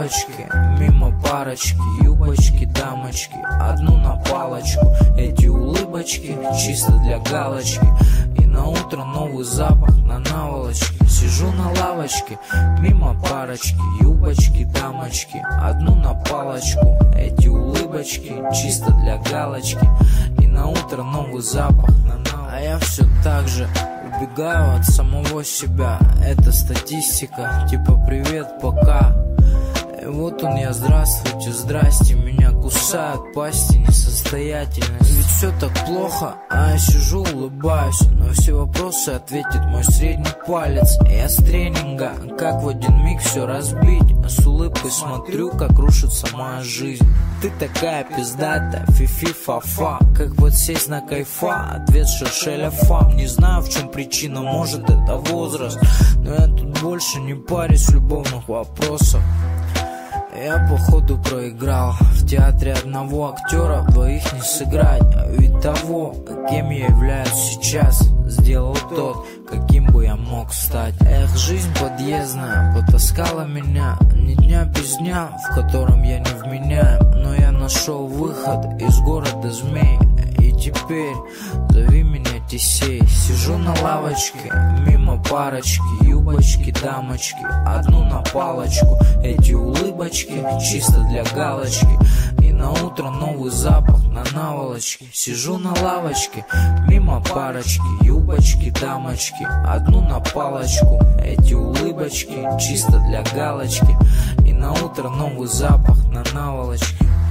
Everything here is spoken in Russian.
лавочке, мимо парочки, юбочки, дамочки, одну на палочку. Эти улыбочки чисто для галочки. И на утро новый запах на наволочке. Сижу на лавочке, мимо парочки, юбочки, дамочки, одну на палочку. Эти улыбочки чисто для галочки. И на утро новый запах на наволочке. А я все так же убегаю от самого себя. Это статистика, типа привет, пока. И вот он я, здравствуйте, здрасте. Меня кусают пасти, несостоятельность. Ведь все так плохо, а я сижу, улыбаюсь. На все вопросы ответит мой средний палец. Я с тренинга, как в один миг все разбить. А с улыбкой смотрю, как рушится моя жизнь. Ты такая пиздатая, фи-фи-фа-фа. Как вот сесть на кайфа, ответ шершеля фам. Не знаю, в чем причина, может это возраст. Но я тут больше не парюсь любовных вопросов. Я походу проиграл. В театре одного актера двоих не сыграть. А ведь того, кем я являюсь сейчас, сделал тот, каким бы я мог стать. Эх, жизнь подъездная потаскала меня. Ни дня без дня, в котором я не вменяем. Но я нашел выход из города змей. И теперь зови меня Тесей. Сижу на лавочке, мимо парочки, юбочки, дамочки, одну на палочку. Эти улыбочки чисто для галочки. И на утро новый запах на наволочке. Сижу на лавочке, мимо парочки, юбочки, дамочки, одну на палочку. Эти улыбочки чисто для галочки. И на утро новый запах на наволочке.